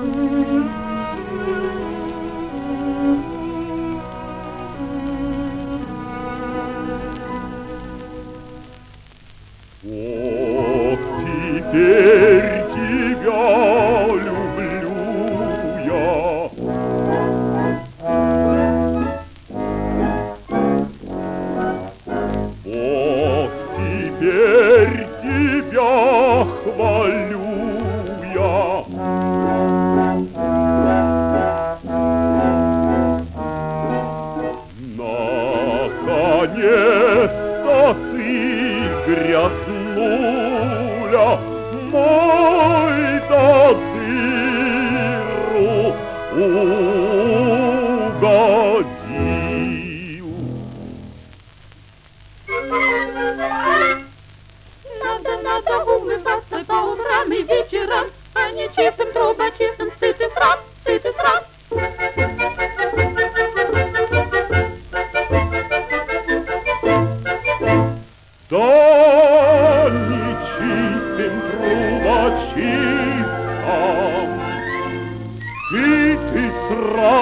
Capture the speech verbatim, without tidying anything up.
Вот теперь тебя люблю я. Вот теперь тебя хвалю я. Наконец-то ты, грязнуля, мой до дыру угодил. Надо, надо умываться по утрам и вечерам, а не чистым трубочистым стыд и срам, стыд и срам. Да нечистым трубочистом стыд и срам.